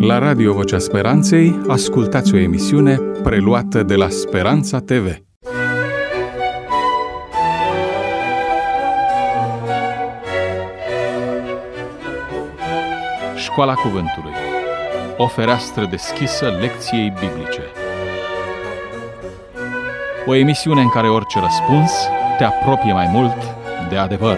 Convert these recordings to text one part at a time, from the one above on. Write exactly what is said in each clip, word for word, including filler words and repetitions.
La Radio Vocea Speranței ascultați o emisiune preluată de la Speranța T V. Școala Cuvântului. O fereastră deschisă lecției biblice. O emisiune în care orice răspuns te apropie mai mult de adevăr.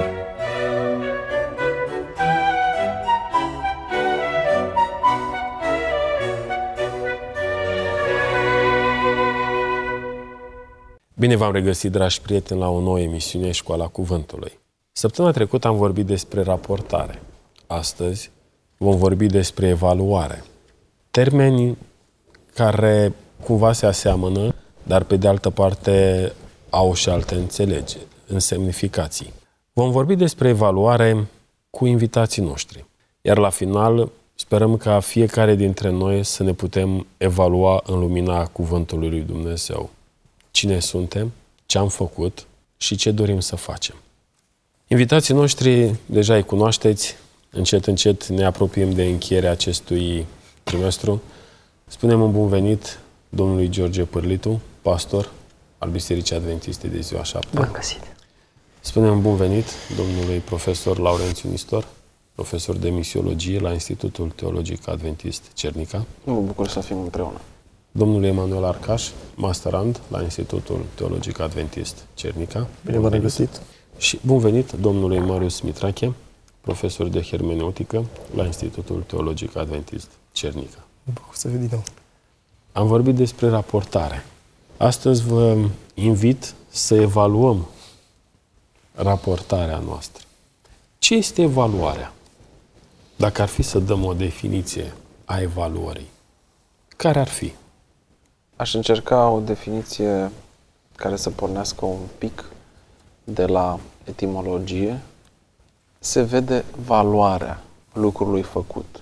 Bine v-am regăsit, dragi prieteni, la o nouă emisiune Școala Cuvântului. Săptămâna trecută am vorbit despre raportare. Astăzi vom vorbi despre evaluare. Termeni care cumva se aseamănă, dar pe de altă parte au și alte înțelegeri, în semnificații. Vom vorbi despre evaluare cu invitații noștri. Iar la final sperăm ca fiecare dintre noi să ne putem evalua în lumina Cuvântului lui Dumnezeu. Cine suntem, ce am făcut și ce dorim să facem. Invitații noștri deja îi cunoașteți, încet, încet ne apropiem de încheierea acestui trimestru. Spunem un bun venit domnului George Pârlitu, pastor al Bisericii Adventiste de Ziua Șapte. Bun găsit! Spunem un bun venit domnului profesor Laurențiu Nistor, profesor de misiologie la Institutul Teologic Adventist Cernica. Mă bucur să fim împreună. Domnul Emanuel Arcaș, masterand la Institutul Teologic Adventist Cernica. Bine v-am regăsit! Și bun venit domnului Marius Mitrache, profesor de hermeneutică la Institutul Teologic Adventist Cernica. Mă bucur să fiu din nou. Am vorbit despre raportare. Astăzi vă invit să evaluăm raportarea noastră. Ce este evaluarea? Dacă ar fi să dăm o definiție a evaluării, care ar fi? Aș încerca o definiție care să pornească un pic de la etimologie. Se vede valoarea lucrului făcut.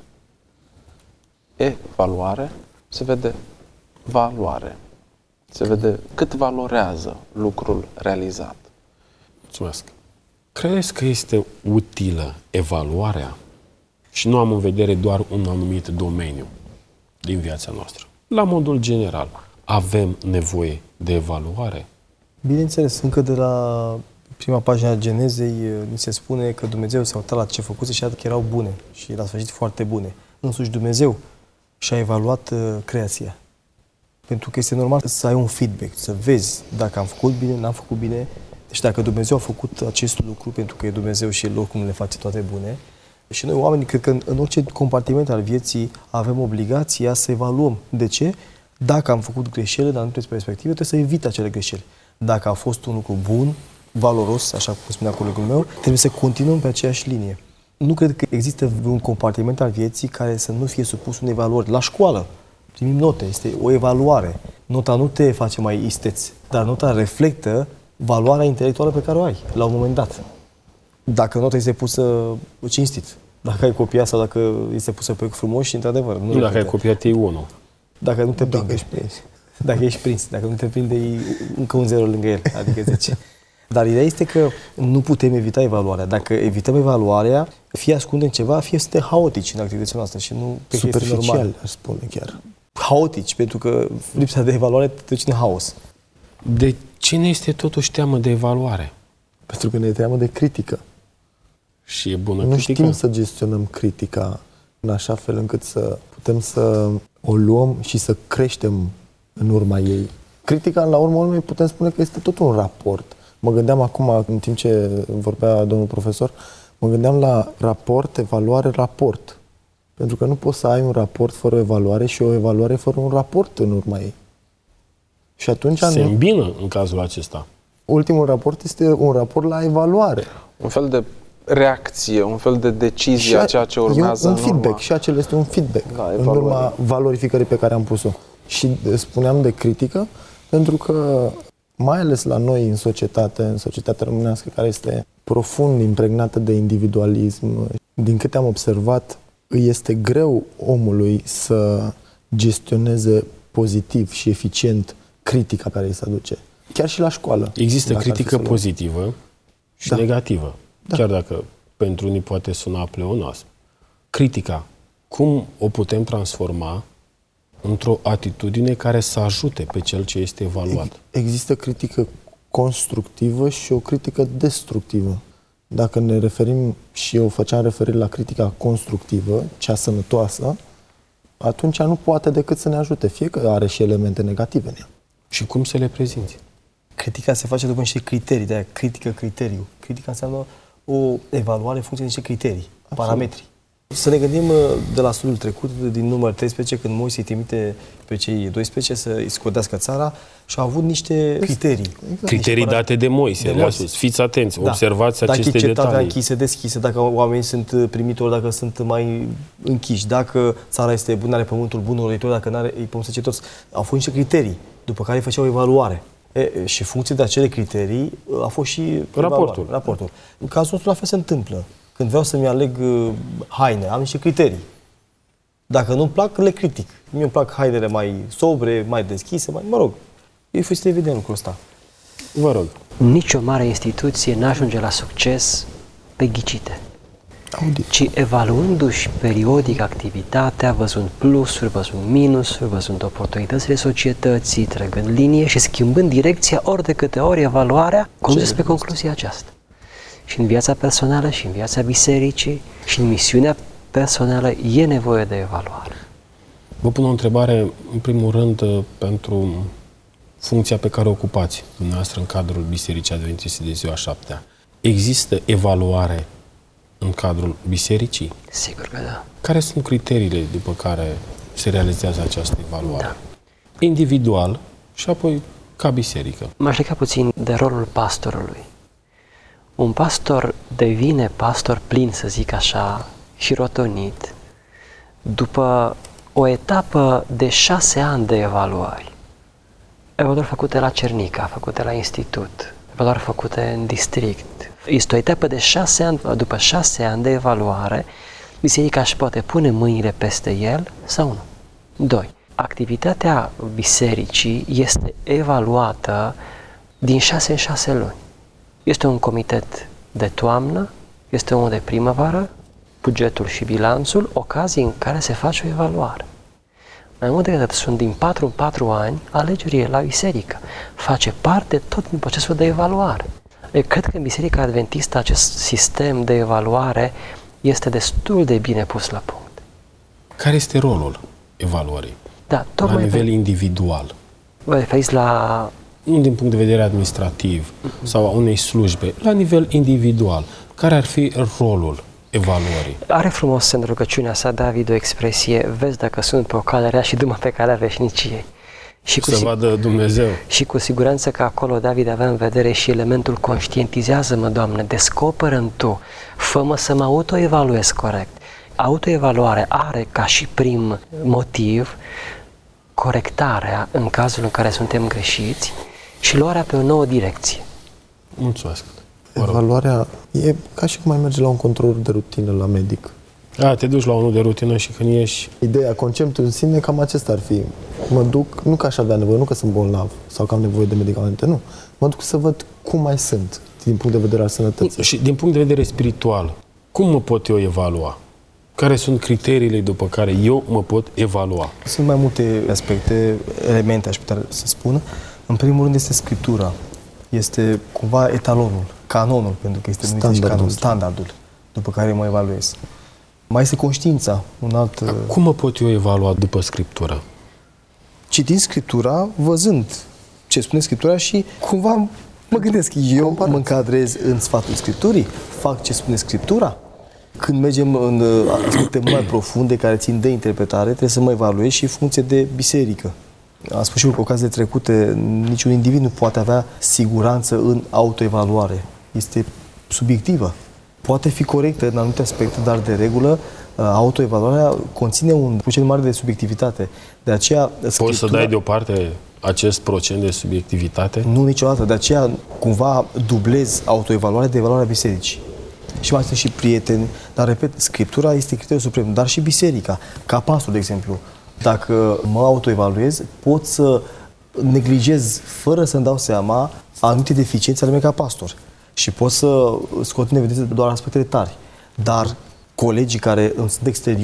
Evaluare, se vede valoare. Se vede cât valorează lucrul realizat. Mulțumesc. Credeți că este utilă evaluarea? Și nu am în vedere doar un anumit domeniu din viața noastră. La modul general, avem nevoie de evaluare? Bineînțeles, încă de la prima pagină a Genezei ni se spune că Dumnezeu s-a uitat la ce făcuse și a că erau bune și la sfârșit foarte bune. Însuși Dumnezeu și-a evaluat uh, creația. Pentru că este normal să ai un feedback, să vezi dacă am făcut bine, n-am făcut bine. Deci dacă Dumnezeu a făcut acest lucru, pentru că e Dumnezeu și El oricum le face toate bune, și noi oamenii, cred că în, în orice compartiment al vieții avem obligația să evaluăm. De ce? Dacă am făcut greșeli, dar nu trebuie perspective, trebuie să evit acele greșeli. Dacă a fost un lucru bun, valoros, așa cum spunea colegul meu, trebuie să continuăm pe aceeași linie. Nu cred că există un compartiment al vieții care să nu fie supus unei evaluări. La școală primim note, este o evaluare. Nota nu te face mai isteț, dar nota reflectă valoarea intelectuală pe care o ai la un moment dat. Dacă nota este pusă cinstit, dacă ai copiat sau dacă este pusă pe frumos și într-adevăr. Nu, nu dacă ai copiat ei unul. Dacă nu te prinde. Dacă ești prins. Dacă ești prins. Dacă nu te prinde, e încă un zero lângă el, adică zece. Dar ideea este că nu putem evita evaluarea. Dacă evităm evaluarea, fie ascundem ceva, fie suntem haotici în activitatea noastră și nu pe că este normal. aș spune chiar. Haotici, pentru că lipsa de evaluare te duce în haos. De ce ne este totuși teamă de evaluare? Pentru că ne e teamă de critică. Și e bună nu critică? știm să gestionăm critica în așa fel încât să putem să o luăm și să creștem în urma ei. Critica, la urmă urmei, putem spune că este tot un raport. Mă gândeam acum, în timp ce vorbea domnul profesor, mă gândeam la raport, evaluare, raport. Pentru că nu poți să ai un raport fără o evaluare și o evaluare fără un raport în urma ei. Și atunci se îmbină în cazul acesta. Ultimul raport este un raport la evaluare. Un fel de reacție, un fel de decizie a ceea ce urmează. E un în feedback urma. și acel este un feedback Da, în urma valorificării pe care am pus-o. Și spuneam de critică pentru că mai ales la noi în societate, în societatea românească care este profund impregnată de individualism, din câte am observat, îi este greu omului să gestioneze pozitiv și eficient critica care îi se aduce. Chiar și la școală. Există critică pozitivă și da. negativă. Da. Chiar dacă pentru unii poate suna pleonasm. Critica cum o putem transforma într-o atitudine care să ajute pe cel ce este evaluat? Există critică constructivă și o critică destructivă. Dacă ne referim, și eu făceam referire la critica constructivă, cea sănătoasă, atunci nu poate decât să ne ajute, fie că are și elemente negative în ea. Și cum să le prezinți? Critica se face după niște criterii, de-aia critică criteriu. Critica înseamnă o evaluare în funcție de niște criterii, Absolut. parametri. Să ne gândim de la studiul trecut, din numărul treisprezece, când Moise îi trimite pe cei doisprezece să îi scodească țara și au avut niște criterii. Exact. Criterii date de Moise, de le-a spus. Fiți atenți, da. observați dacă aceste detalii. Dacă e cetatea închisă, deschisă, dacă oamenii sunt primitori, dacă sunt mai închiși, dacă țara este bună, are pământul bun, roditor, dacă nu are, e pământ secetos. Au fost niște criterii, după care îi făceau o evaluare. E, și în funcție de acele criterii a fost și raportul. raportul. În cazul nostru la fel se întâmplă. Când vreau să-mi aleg uh, haine, am niște criterii. Dacă nu-mi plac, le critic. Mie îmi plac hainele mai sobre, mai deschise, mai, mă rog. E fost evident lucrul ăsta. Vă rog. Nici o mare instituție n-ajunge la succes pe ghicite. Audit. Ci evaluându-și periodic activitatea, văzând plusuri, văzând minusuri, văzând oportunitățile societății, trăgând linie și schimbând direcția ori de câte ori evaluarea, conduce spre concluzia aceasta. Și în viața personală, și în viața bisericii, și în misiunea personală e nevoie de evaluare. Vă pun o întrebare, în primul rând, pentru funcția pe care o ocupați dumneavoastră în cadrul Bisericii Adventiste de Ziua Șaptea. Există evaluare în cadrul bisericii? Sigur că da. Care sunt criteriile după care se realizează această evaluare? Da. Individual și apoi ca biserică. M-aș lega puțin de rolul pastorului. Un pastor devine pastor plin, să zic așa, și rotonit, după o etapă de șase ani de evaluări. Evaluări făcute la Cernica, făcute la institut, evaluări făcute în district. Este o etapă de șase ani, după șase ani de evaluare, biserica își poate pune mâinile peste el sau nu. Doi. Activitatea bisericii este evaluată din șase în șase luni. Este un comitet de toamnă, este unul de primăvară, bugetul și bilanțul, ocazii în care se face o evaluare. Mai mult decât atât, sunt din patru în patru ani alegerile la biserică. Face parte tot din procesul de evaluare. Eu cred că în Biserica Adventistă acest sistem de evaluare este destul de bine pus la punct. Care este rolul evaluării? Da, la nivel pe... individual. Vă referiți la... Nu din punct de vedere administrativ uh-huh. sau a unei slujbe, la nivel individual. Care ar fi rolul evaluării? Are frumos în rugăciunea sa David o expresie: vezi dacă sunt pe o cale rea și du-mă pe calea veșniciei. Și cu să sig- vadă Dumnezeu. Și cu siguranță că acolo David avea în vedere și elementul conștientizează-mă, Doamne, descoperă-mi Tu, fă-mă să mă autoevaluez corect. Autoevaluarea are ca și prim motiv corectarea în cazul în care suntem greșiți și luarea pe o nouă direcție. Mulțumesc. Evaluarea e ca și cum ai merge la un control de rutină la medic. A, te duci la unul de rutină și când ieși... Ideea, conceptul în sine, cam acesta ar fi. Mă duc, nu că aș avea nevoie, nu că sunt bolnav sau că am nevoie de medicamente, nu. Mă duc să văd cum mai sunt, din punct de vedere al sănătății. Și din punct de vedere spiritual, cum mă pot eu evalua? Care sunt criteriile după care eu mă pot evalua? Sunt mai multe aspecte, elemente, aș putea să spun. În primul rând este Scriptura. Este cumva etalonul, canonul, pentru că este numit canon, standardul după care mă evaluez. Mai este conștiința, un alt... Cum mă pot eu evalua după Scriptură? Citind Scriptura, văzând ce spune Scriptura și cumva mă gândesc, eu Comparați. mă încadrez în sfatul Scripturii, fac ce spune Scriptura. Când mergem în aspecte mai profunde care țin de interpretare, trebuie să mă evaluez și în funcție de biserică. Am spus și eu cu ocazile trecute, niciun individ nu poate avea siguranță în autoevaluare. Este subiectivă. Poate fi corectă în anumite aspecte, dar de regulă autoevaluarea conține un procent mare de subiectivitate. De aceea, Scriptura... Poți să dai deoparte acest procent de subiectivitate? Nu niciodată. De aceea cumva dublez autoevaluarea de evaluarea bisericii. Și mai sunt și prieteni, dar repet, Scriptura este criteriul suprem, dar și biserica. Ca pastor, de exemplu, dacă mă autoevaluez, pot să neglijez, fără să-mi dau seama, anumite deficiențe ale mele ca pastor. Și pot să scot în evidență doar aspectele tari. Dar colegii care îmi sunt exteriori,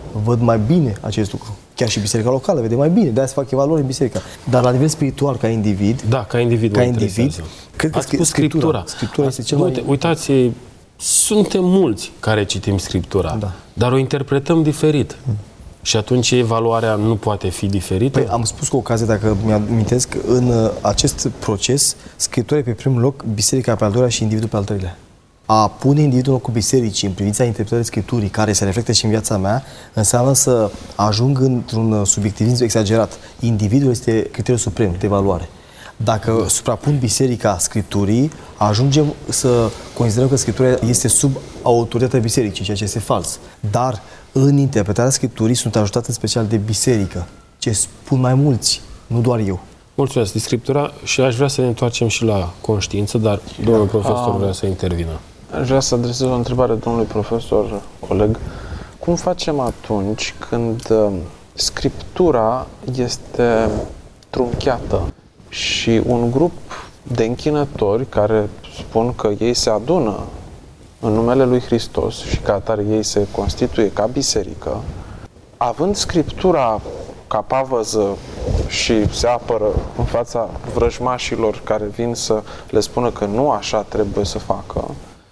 văd mai bine acest lucru. Chiar și biserica locală vede mai bine, de-aia se fac evaluări în biserică. Dar la nivel spiritual, ca individ, Da, ca individ. ca individ, cred că Ați spus Scriptura. Scriptura este cel Uite, mai... Uitați, suntem mulți care citim Scriptura, Da. dar o interpretăm diferit. Hmm. Și atunci evaluarea nu poate fi diferită? Păi, am spus cu ocazie, dacă mi-amintesc, în uh, acest proces, Scriptura e pe primul loc, biserica pe al doilea și individul pe al treilea. A pune individul în locul bisericii în privința interpretării Scripturii, care se reflectă și în viața mea, înseamnă să ajung într-un subiectivism exagerat. Individul este criteriul suprem de evaluare. Dacă da. suprapun biserica Scripturii, ajungem să considerăm că Scriptura este sub autoritatea bisericii, ceea ce este fals. Dar în interpretarea Scripturii sunt ajutat în special de biserică, ce spun mai mulți, nu doar eu. Mulțumesc de Scriptura și aș vrea să ne întoarcem și la conștiință, dar domnul profesor vrea să intervină. Aș vrea să adresez o întrebare domnului profesor, coleg. Cum facem atunci când uh, Scriptura este trunchiată și un grup de închinători care spun că ei se adună în numele lui Hristos și ca atare ei se constituie ca biserică, având Scriptura ca pavăză și se apără în fața vrăjmașilor care vin să le spună că nu așa trebuie să facă,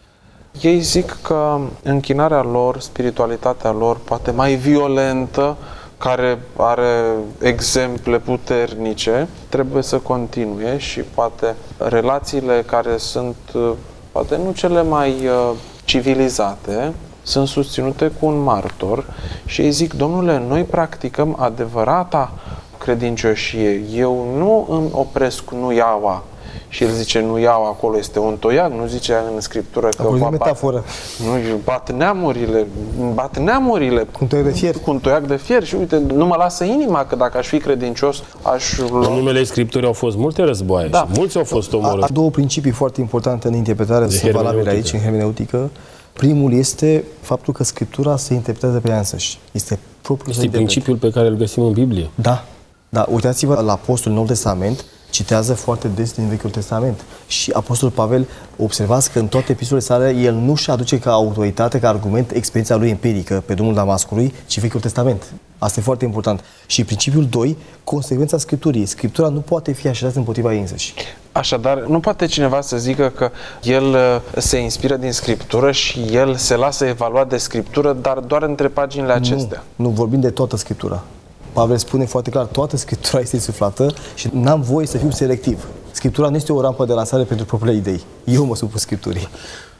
ei zic că închinarea lor, spiritualitatea lor, poate mai violentă, care are exemple puternice, trebuie să continue și poate relațiile care sunt, poate nu cele mai civilizate, sunt susținute cu un martor și ei zic, domnule, noi practicăm adevărata credincioșie. Eu nu îmi opresc nuiaua. Și el zice, nu iau, acolo este un toiag, nu zice în Scriptură că Acolo e metaforă. Nu, bat neamurile, bat neamurile cu un toiag de fier. Cu un toiag de fier și uite, nu mă lasă inima că dacă aș fi credincios, aș lua... În numele Scripturii au fost multe războaie Da. și mulți au fost omorâți. Două principii foarte importante în interpretare sunt valabile aici, în hermeneutică. Primul este faptul că Scriptura se interpretează pe ea însăși. Este propriul Este principiul pe care îl găsim în Biblie. Da. Da, uitați-vă la Apostolul Noul Testament, citează foarte des din Vechiul Testament. Și Apostolul Pavel, observați că în toate epistolele sale, el nu și aduce ca autoritate, ca argument, experiența lui empirică pe drumul Damascului, ci Vechiul Testament. Asta e foarte important. Și principiul doi, consecvența Scripturii. Scriptura nu poate fi așezată împotriva ei însăși. Așadar, nu poate cineva să zică că el se inspiră din Scriptură și el se lasă evaluat de Scriptură, dar doar între paginile acestea. Nu, nu vorbim de toată Scriptura. Pavel spune foarte clar, toată Scriptura este insuflată și n-am voie să fiu selectiv. Scriptura nu este o rampă de lansare pentru propriile idei. Eu mă supun Scripturii.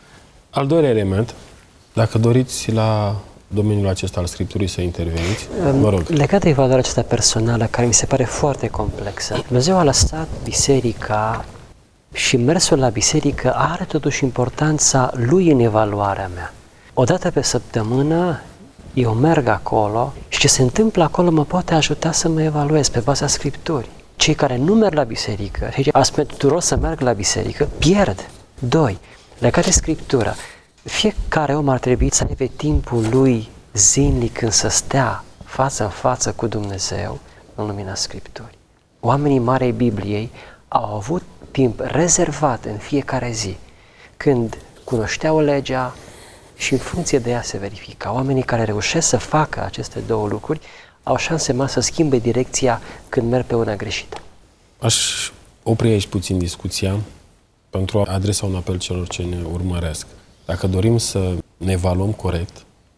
Al doilea element, dacă doriți la domeniul acesta al Scripturii să interveniți, vă rog. Legat de evaluarea aceasta personală, care mi se pare foarte complexă, Dumnezeu a lăsat biserica și mersul la biserică are totuși importanța lui în evaluarea mea. O dată pe săptămână eu merg acolo și ce se întâmplă acolo mă poate ajuta să mă evaluez pe baza Scripturii. Cei care nu merg la biserică, și ați tuturor să merg la biserică, pierd. Doi, legat de Scriptură, fiecare om ar trebui să aibă timpul lui zilnic când să stea față în față cu Dumnezeu în lumina Scripturii. Oamenii Marei Bibliei au avut timp rezervat în fiecare zi, când cunoșteau legea și în funcție de ea se verifica. Oamenii care reușesc să facă aceste două lucruri au șanse mari să schimbe direcția când merg pe una greșită. Aș opri aici puțin discuția pentru a adresa un apel celor ce ne urmăresc. Dacă dorim să ne evaluăm corect,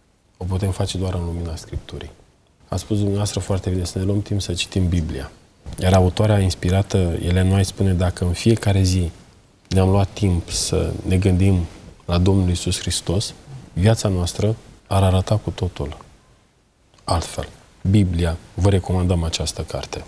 o putem face doar în lumina Scripturii. A spus dumneavoastră foarte bine să ne luăm timp să citim Biblia. Iar autoarea inspirată, Ellen White, spune, dacă în fiecare zi ne-am luat timp să ne gândim la Domnul Iisus Hristos, viața noastră ar arăta cu totul altfel. Biblia, vă recomandăm această carte.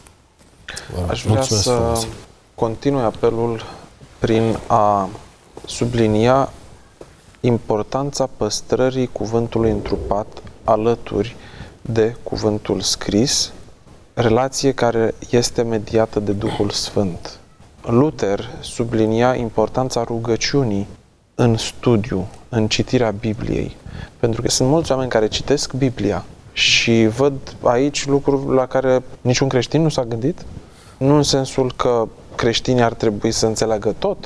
Aș vrea să frumos. continui apelul prin a sublinia importanța păstrării cuvântului întrupat alături de cuvântul scris, relație care este mediată de Duhul Sfânt. Luther sublinia importanța rugăciunii în studiu, în citirea Bibliei, pentru că sunt mulți oameni care citesc Biblia și văd aici lucruri la care niciun creștin nu s-a gândit, nu în sensul că creștinii ar trebui să înțeleagă tot,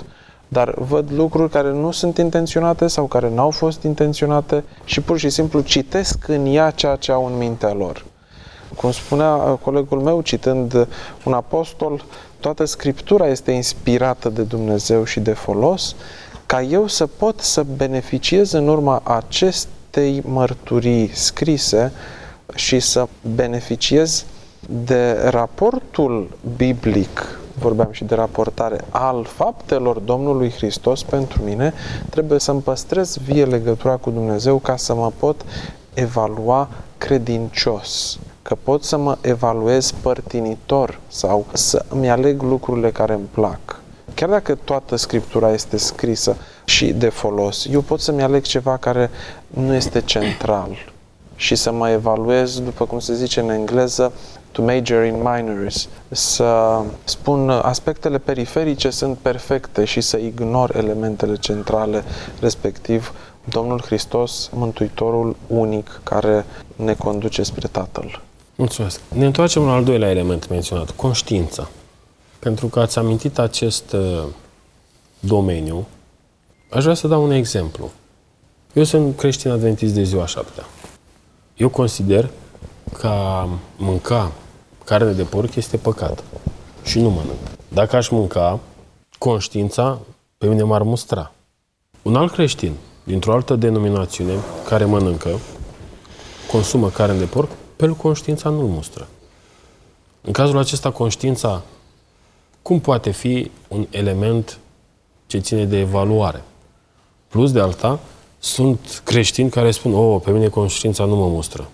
dar văd lucruri care nu sunt intenționate sau care n-au fost intenționate și pur și simplu citesc în ea ceea ce au în mintea lor. Cum spunea colegul meu, citând un apostol, toată Scriptura este inspirată de Dumnezeu și de folos, ca eu să pot să beneficiez în urma acestei mărturii scrise și să beneficiez de raportul biblic, vorbeam și de raportare, al faptelor Domnului Hristos pentru mine, trebuie să-mi păstrez vie legătura cu Dumnezeu ca să mă pot evalua credincios, că pot să mă evaluez părtinitor sau să îmi aleg lucrurile care îmi plac. Chiar dacă toată Scriptura este scrisă și de folos, eu pot să-mi aleg ceva care nu este central și să mă evaluez, după cum se zice în engleză, to major in minors, să spun aspectele periferice sunt perfecte și să ignor elementele centrale, respectiv Domnul Hristos, Mântuitorul unic care ne conduce spre Tatăl. Mulțumesc. Ne întoarcem la al doilea element menționat, conștiința. Pentru că ați amintit acest uh, domeniu, aș vrea să dau un exemplu. Eu sunt creștin adventist de ziua șaptea. Eu consider că a mânca carne de porc este păcat și nu mănânc. Dacă aș mânca, conștiința pe mine m-ar mustra. Un alt creștin, dintr-o altă denominațiune, care mănâncă, consumă carne de porc, pe el conștiința nu-l mustră. În cazul acesta, conștiința cum poate fi un element ce ține de evaluare? Plus de alta, sunt creștini care spun, oh, pe mine conștiința nu mă mustră.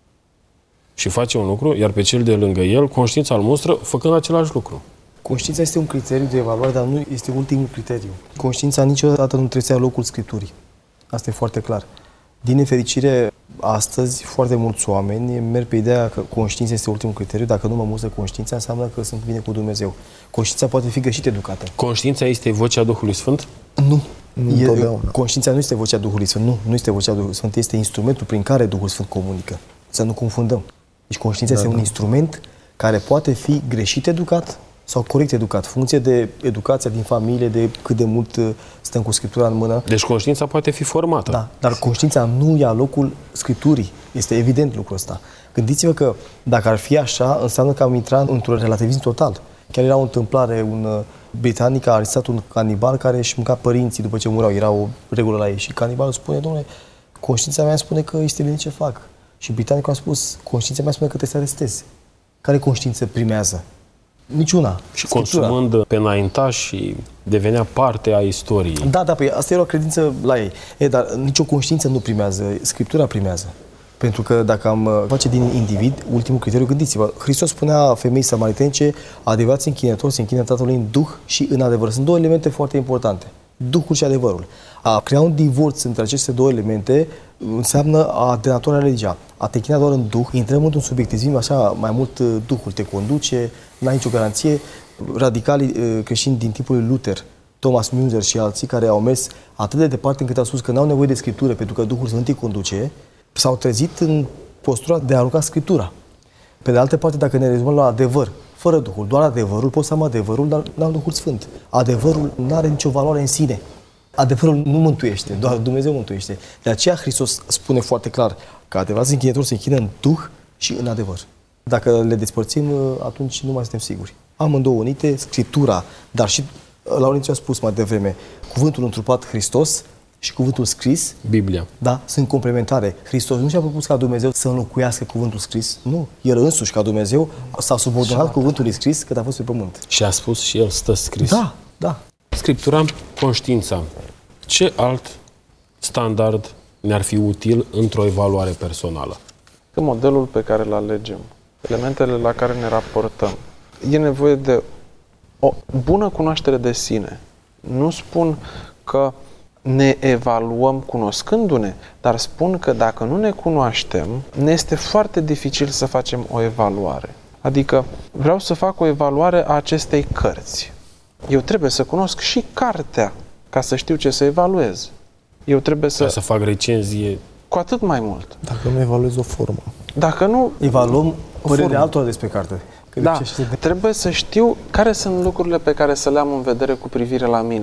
Și face un lucru, iar pe cel de lângă el, conștiința îl mustră, făcând același lucru. Conștiința este un criteriu de evaluare, dar nu este ultimul criteriu. Conștiința niciodată nu trebuie să ia locul Scripturii. Asta e foarte clar. Din nefericire, astăzi, foarte mulți oameni merg pe ideea că conștiința este ultimul criteriu. Dacă nu mă mustră conștiința, înseamnă că sunt bine cu Dumnezeu. Conștiința poate fi greșit educată. Conștiința este vocea Duhului Sfânt? Nu. E, conștiința nu este vocea Duhului Sfânt. Nu, nu este vocea Duhului Sfânt. Este instrumentul prin care Duhul Sfânt comunică. Să nu confundăm. Deci conștiința da, este da. un instrument care poate fi greșit educat sau corect educat, funcție de educația din familie, de cât de mult stăm cu Scriptura în mână. Deci conștiința poate fi formată. Da, dar conștiința nu ia locul Scripturii. Este evident lucrul ăsta. Gândiți-vă că dacă ar fi așa, înseamnă că am intrat într-un relativism total. Chiar era o întâmplare, un britanic a arestat un canibal care își mânca părinții după ce mureau. Era o regulă la ei. Și canibalul spune, domnule, conștiința mea spune că este bine ce fac. Și britanicul a spus, conștiința mea spune că trebuie să arestezi. Care conștiință primează? Niciuna. Și Scriptura. Consumând pe înaintaș și devenea parte a istoriei. Da, da, păi asta era o credință la ei. E, dar nicio conștiință nu primează, Scriptura primează. Pentru că dacă am face din individ, ultimul criteriu, gândiți-vă, Hristos spunea femeii samaritenice, adevărați închinători se închină Tatălui în Duh și în adevăr. Sunt două elemente foarte importante. Duhul și adevărul. A crea un divorț între aceste două elemente înseamnă a denatura religia. A te închina doar în Duh, intrăm într-un subiectivism, așa, mai mult Duhul te conduce, n-ai nicio garanție. Radicalii creștini din timpul lui Luther, Thomas Müller și alții, care au mers atât de departe încât au spus că n-au nevoie de Scriptură pentru că Duhul Sfânt îi conduce, s-au trezit în postura de a arunca Scriptura. Pe de altă parte, dacă ne rezumăm la adevăr, fără Duhul, doar adevărul, pot să am adevărul, dar n-am Duhul Sfânt. Adevărul nu are nicio valoare în sine. Adevărul nu mântuiește, doar Dumnezeu mântuiește. De aceea Hristos spune foarte clar că adevărații închinători se închină în Duh și în adevăr. Dacă le despărțim, atunci nu mai suntem siguri. Amândouă unite, Scriptura, dar și, Laurențiu a spus mai devreme, cuvântul întrupat Hristos și cuvântul scris, Biblia. Da, sunt complementare. Hristos nu și-a propus ca Dumnezeu să înlocuiască cuvântul scris. Nu. El însuși, ca Dumnezeu, s-a subordonat cuvântului scris cât a fost pe pământ. Și a spus și el stă scris. Da, da. Scriptura, conștiința. Ce alt standard ne-ar fi util într-o evaluare personală? Că modelul pe care îl alegem, elementele la care ne raportăm, e nevoie de o bună cunoaștere de sine. Nu spun că ne evaluăm cunoscându-ne, dar spun că dacă nu ne cunoaștem, ne este foarte dificil să facem o evaluare. Adică vreau să fac o evaluare a acestei cărți. Eu trebuie să cunosc și cartea ca să știu ce să evaluez. Eu trebuie să... Ca să fac recenzie. Cu atât mai mult. Dacă nu evaluez o formă. Dacă nu... Evaluăm părerea altora despre carte. Că da, trebuie să știu care sunt lucrurile pe care să le am în vedere cu privire la mine.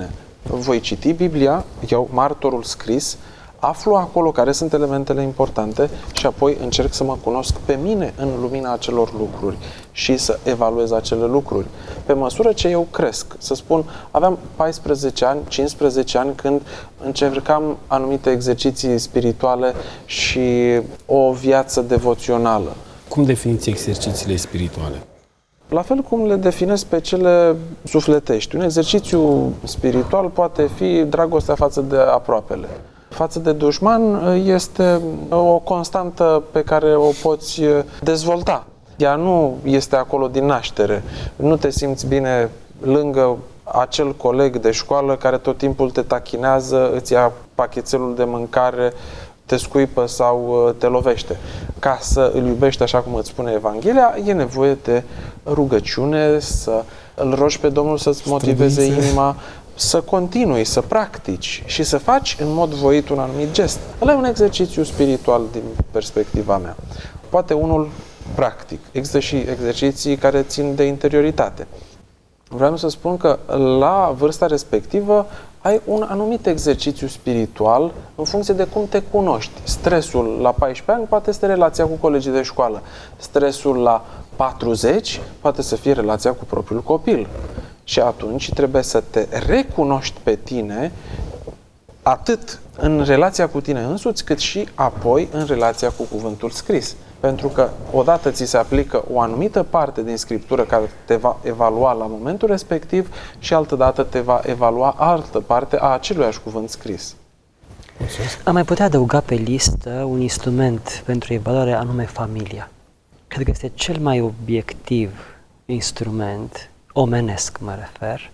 voi citi Biblia, iau martorul scris, aflu acolo care sunt elementele importante și apoi încerc să mă cunosc pe mine în lumina acelor lucruri și să evaluez acele lucruri. Pe măsură ce eu cresc, să spun, aveam paisprezece ani, cincisprezece ani când încercam anumite exerciții spirituale și o viață devoțională. Cum definiți exercițiile spirituale? La fel cum le definesc pe cele sufletești. Un exercițiu spiritual poate fi dragostea față de aproapele. Față de dușman este o constantă pe care o poți dezvolta. Ea nu este acolo din naștere. Nu te simți bine lângă acel coleg de școală care tot timpul te tachinează, îți ia pachetelul de mâncare, te scuipă sau te lovește. Ca să îl iubești așa cum îți spune Evanghelia, e nevoie de rugăciune, să îl rogi pe Domnul să-ți motiveze inima, să continui, să practici și să faci în mod voit un anumit gest. Ăla e un exercițiu spiritual din perspectiva mea. Poate unul practic. Există și exerciții care țin de interioritate. Vreau să spun că la vârsta respectivă ai un anumit exercițiu spiritual în funcție de cum te cunoști. Stresul la paisprezece ani poate este relația cu colegii de școală. Stresul la patruzeci poate să fie relația cu propriul copil. Și atunci trebuie să te recunoști pe tine atât în relația cu tine însuți, cât și apoi în relația cu cuvântul scris. Pentru că odată ți se aplică o anumită parte din Scriptură care te va evalua la momentul respectiv și altădată te va evalua altă parte a aceluiași cuvânt scris. Am mai putea adăuga pe listă un instrument pentru evaluare, anume familia. Cred că este cel mai obiectiv instrument, omenesc mă refer,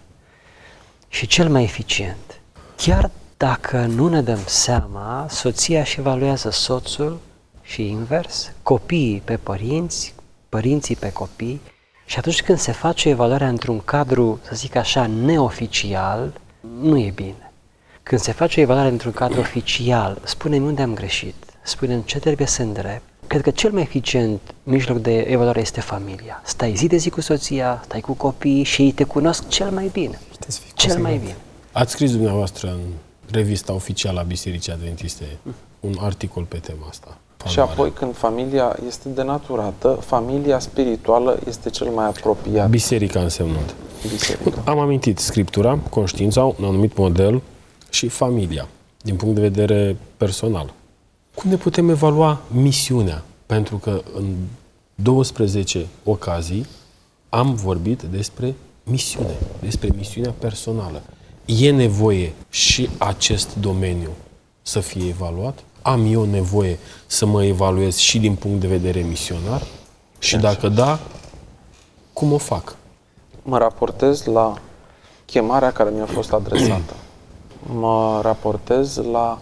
și cel mai eficient. Chiar dacă nu ne dăm seama, soția își evaluează soțul și invers, copiii pe părinți, părinții pe copii, și atunci când se face evaluarea într-un cadru, să zic așa, neoficial, nu e bine. Când se face o evaluare într-un cadru oficial, spune-mi unde am greșit, spune-mi ce trebuie să îndrept. Cred că cel mai eficient mijloc de evaluare este familia. Stai zi de zi cu soția, stai cu copiii și ei te cunosc cel mai bine. Cel mai bine. Ați scris dumneavoastră în revista oficială a Bisericii Adventiste un articol pe tema asta. Și apoi, când familia este denaturată, familia spirituală este cel mai apropiat. Biserica însemnând. Biserica. Am amintit Scriptura, conștiința, un anumit model și familia, din punct de vedere personal. Cum ne putem evalua misiunea? Pentru că în douăsprezece ocazii am vorbit despre misiune, despre misiunea personală. E nevoie și acest domeniu să fie evaluat? Am eu nevoie să mă evaluez și din punct de vedere misionar? Și dacă da, cum o fac? Mă raportez la chemarea care mi-a fost adresată. Mă raportez la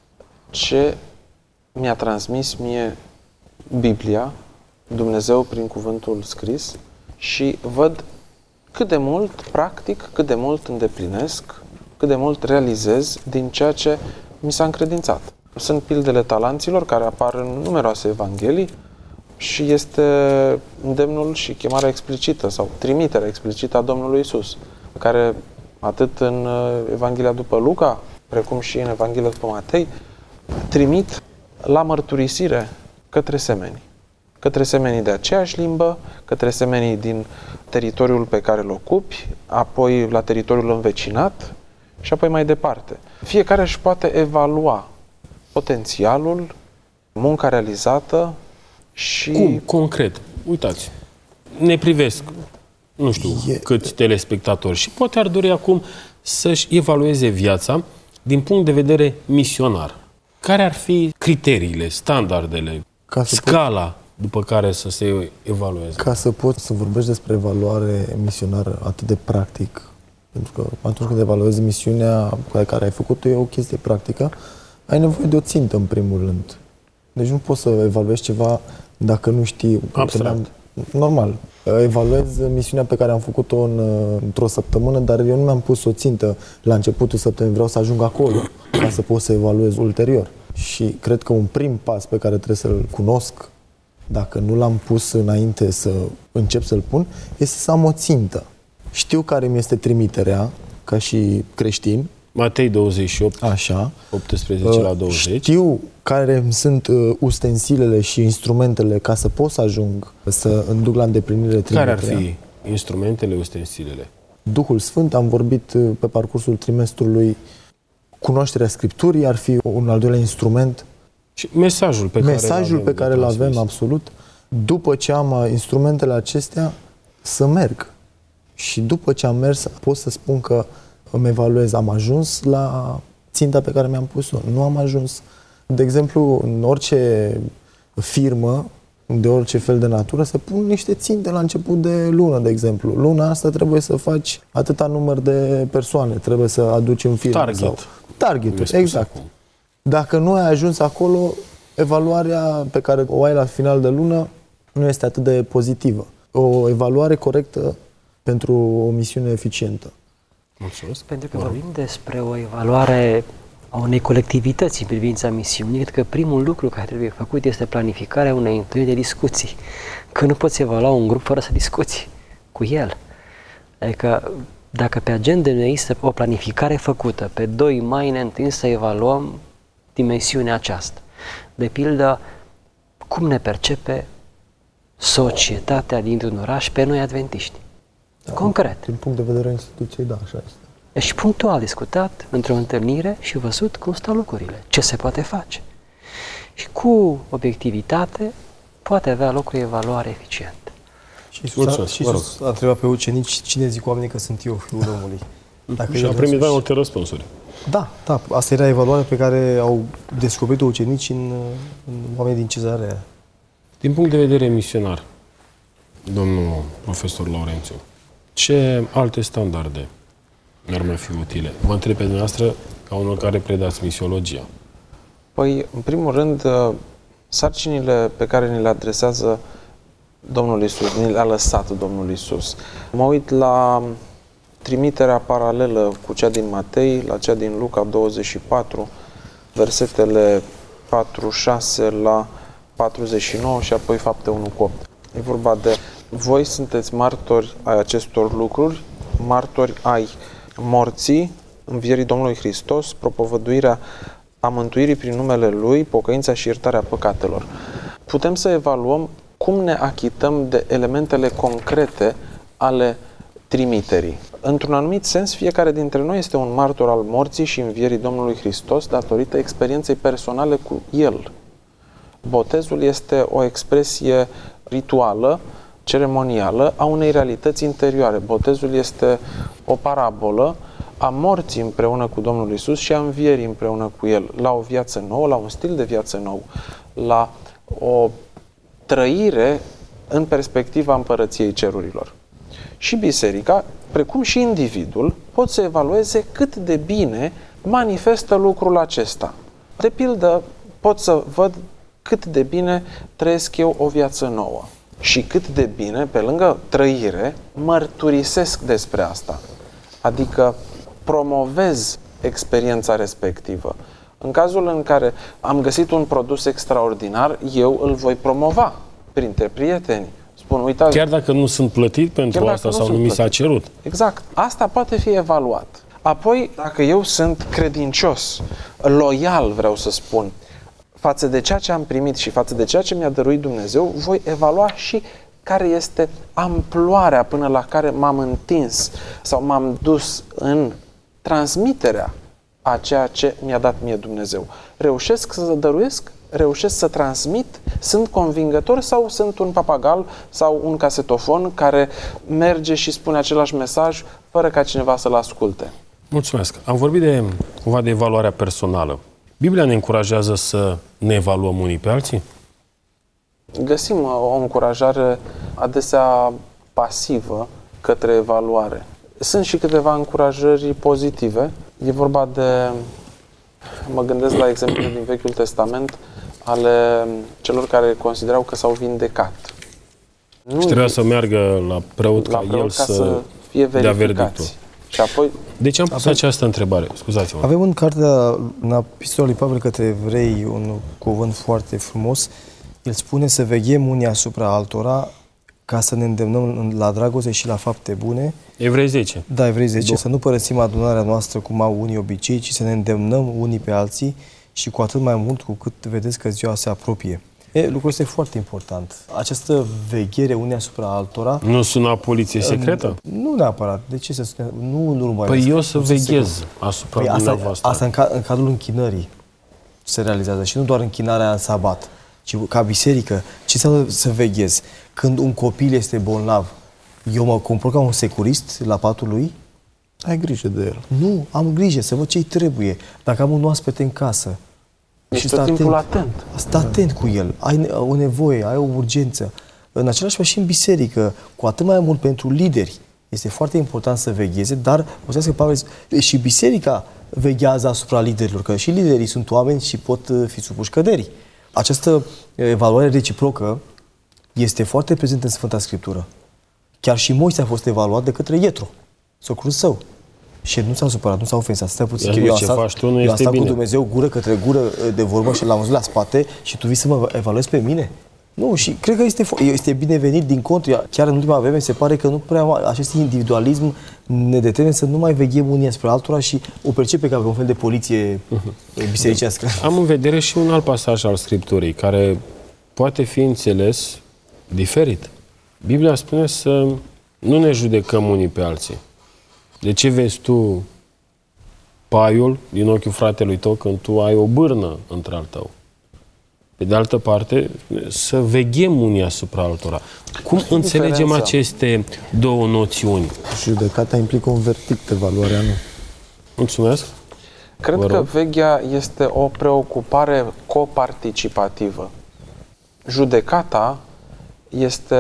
ce mi-a transmis mie Biblia, Dumnezeu prin cuvântul scris, și văd cât de mult practic, cât de mult îndeplinesc, cât de mult realizez din ceea ce mi s-a încredințat. Sunt pildele talanților care apar în numeroase evanghelii și este îndemnul și chemarea explicită sau trimiterea explicită a Domnului Iisus, care atât în Evanghelia după Luca, precum și în Evanghelia după Matei, trimit la mărturisire către semeni. Către semenii de aceeași limbă, către semenii din teritoriul pe care îl ocupi, apoi la teritoriul învecinat și apoi mai departe. Fiecare își poate evalua potențialul, munca realizată și... Cum? Concret. Uitați, ne privesc, nu știu e... câți telespectatori și poate ar dori acum să-și evalueze viața din punct de vedere misionar. Care ar fi criteriile, standardele, Ca scala pot... după care să se evalueze? Ca să poți să vorbești despre evaluare misionară atât de practic, pentru că atunci când evaluezi misiunea pe care ai făcut-o, e o chestie practică, ai nevoie de o țintă în primul rând. Deci nu poți să evaluezi ceva dacă nu știi... Abstract. Normal. Evaluez misiunea pe care am făcut-o în, într-o săptămână, dar eu nu mi-am pus o țintă la începutul săptămânii, vreau să ajung acolo, ca să pot să evaluez ulterior. Și cred că un prim pas pe care trebuie să-l cunosc, dacă nu l-am pus înainte să încep să-l pun, este să am o țintă. Știu care mi este trimiterea, ca și creștin, Matei douăzeci și opt, Așa. optsprezece la douăzeci. Știu care sunt uh, ustensilele și instrumentele ca să pot să ajung să înduc la îndeplinire trimiterea. Care ar fi instrumentele, ustensilele? Duhul Sfânt, am vorbit uh, pe parcursul trimestrului, cunoașterea Scripturii ar fi un al doilea instrument. Și mesajul pe mesajul care pe care îl avem, absolut. După ce am uh, instrumentele acestea, să merg. Și după ce am mers, pot să spun că îmi evaluez, am ajuns la ținta pe care mi-am pus-o. Nu am ajuns. De exemplu, în orice firmă, de orice fel de natură, se pun niște ținte la început de lună, de exemplu. Luna asta trebuie să faci atâta număr de persoane, trebuie să aduci în firmă. Target. Sau... Target, exact. Acum. Dacă nu ai ajuns acolo, evaluarea pe care o ai la final de lună nu este atât de pozitivă. O evaluare corectă pentru o misiune eficientă. Mulțumesc. Pentru că vorbim despre o evaluare a unei colectivități în privința misiunii, cred că primul lucru care trebuie făcut este planificarea unei întâlniri de discuții. Că nu poți evalua un grup fără să discuți cu el. Adică dacă pe agenda nu există o planificare făcută, pe doi mai ne întâlnim să evaluăm dimensiunea aceasta. De pildă, cum ne percepe societatea dintr-un oraș pe noi adventiști. Da, concret. Din punct de vedere a instituției, da, așa este. Și punctual discutat într-o întâlnire și văzut cum stau lucrurile, ce se poate face. Și cu obiectivitate poate avea loc o evaluare eficientă. Și Iisus, a, și Iisus a întrebat pe ucenici cine zic oamenii că sunt eu, Fiul omului. Dacă și a primit mai multe răspunsuri. Da, da, asta era evaluarea pe care au descoperit-o ucenici în, în oamenii din Cezarea. Din punct de vedere misionar, domnul profesor Laurențiu, ce alte standarde ar mai fi utile? Mă întreb pe dumneavoastră, ca unul care predați misiologia. Păi, în primul rând, sarcinile pe care ni le adresează Domnul Iisus, ni le-a lăsat Domnul Iisus. Mă uit la trimiterea paralelă cu cea din Matei, la cea din Luca douăzeci și patru, versetele patruzeci și șase la patruzeci și nouă și apoi Fapte unu cu opt. E vorba de voi sunteți martori ai acestor lucruri, martori ai morții, învierii Domnului Hristos, propovăduirea a mântuirii prin numele Lui, pocăința și iertarea păcatelor. Putem să evaluăm cum ne achităm de elementele concrete ale trimiterii. Într-un anumit sens, fiecare dintre noi este un martor al morții și învierii Domnului Hristos datorită experienței personale cu El. Botezul este o expresie rituală, ceremonială a unei realități interioare. Botezul este o parabolă a morții împreună cu Domnul Iisus și a învierii împreună cu El, la o viață nouă, la un stil de viață nou, la o trăire în perspectiva împărăției cerurilor. Și biserica, precum și individul, pot să evalueze cât de bine manifestă lucrul acesta. De pildă, pot să văd cât de bine trăiesc eu o viață nouă și cât de bine, pe lângă trăire, mărturisesc despre asta. Adică promovez experiența respectivă. În cazul în care am găsit un produs extraordinar, eu îl voi promova printre prieteni. Spun, uitați, chiar dacă nu sunt plătit pentru asta sau nu mi s-a cerut. Exact. Asta poate fi evaluat. Apoi, dacă eu sunt credincios, loial, vreau să spun, față de ceea ce am primit și față de ceea ce mi-a dăruit Dumnezeu, voi evalua și care este amploarea până la care m-am întins sau m-am dus în transmiterea a ceea ce mi-a dat mie Dumnezeu. Reușesc să dăruiesc? Reușesc să transmit? Sunt convingător sau sunt un papagal sau un casetofon care merge și spune același mesaj fără ca cineva să-l asculte? Mulțumesc. Am vorbit de, cumva de evaluarea personală. Biblia ne încurajează să ne evaluăm unii pe alții? Găsim o încurajare adesea pasivă către evaluare. Sunt și câteva încurajări pozitive. E vorba de, mă gândesc la exemplele din Vechiul Testament ale celor care considerau că s-au vindecat. Nu și trebuia să meargă la preot la ca preot el ca să, să fie verificați. Și apoi... De ce am pus avem, această întrebare? Scuzați-mă. Avem în cartea, în Epistola lui Pavel către Evrei, un cuvânt foarte frumos. El spune să veghem unii asupra altora ca să ne îndemnăm la dragoste și la fapte bune. Evrei zece. Da, Evrei zece, să nu părăsim adunarea noastră cum au unii obicei, ci să ne îndemnăm unii pe alții și cu atât mai mult cu cât vedeți că ziua se apropie. E, lucrul este foarte important. Această veghere unii asupra altora... Nu sună poliție secretă? Nu neapărat. De ce să spune? Nu, nu urmăresc. Păi eu să veghez asupra păi asta, dumneavoastră. asta în, ca, în cadrul închinării se realizează și nu doar închinarea în sabat, ci ca biserică. Ce înseamnă să veghezi? Când un copil este bolnav, eu mă compor ca un securist la patul lui? Ai grijă de el. Nu, am grijă să văd ce-i trebuie. Dacă am un oaspete în casă, ești tot timpul atent. Stai atent cu el, ai o nevoie, ai o urgență. În același fel și în biserică, cu atât mai mult pentru lideri, este foarte important să vegheze, dar o să zic că Pavel, și biserica veghează asupra liderilor, că și liderii sunt oameni și pot fi supuși căderii. Această evaluare reciprocă este foarte prezentă în Sfânta Scriptură. Chiar și Moise a fost evaluat de către Ietro, socrul său. Și el nu s-a supărat, nu s-a ofensat. Stai puțin, eu, eu am ce stat, faci tu nu eu am este stat bine. cu Dumnezeu gură către gură de vorbă și l-am văzut la spate și tu vii să mă evaluezi pe mine? Nu, și cred că este, este binevenit din contră. Chiar în ultima vreme se pare că nu prea acest individualism ne determină să nu mai veghem unii spre altora și o percepe ca un fel de poliție uh-huh. bisericească. Am în vedere și un alt pasaj al Scripturii care poate fi înțeles diferit. Biblia spune să nu ne judecăm unii pe alții. De ce vezi tu paiul din ochiul fratelui tău când tu ai o bârnă între al tău? Pe de altă parte, să veghem unii asupra altora. Cum Ce înțelegem diferența? aceste două noțiuni? Judecata implică un verdict, evaluarea nu. Mulțumesc. Cred Vă că rog. veghea este o preocupare coparticipativă. Judecata este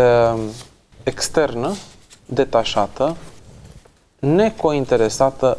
externă, detașată, necointeresată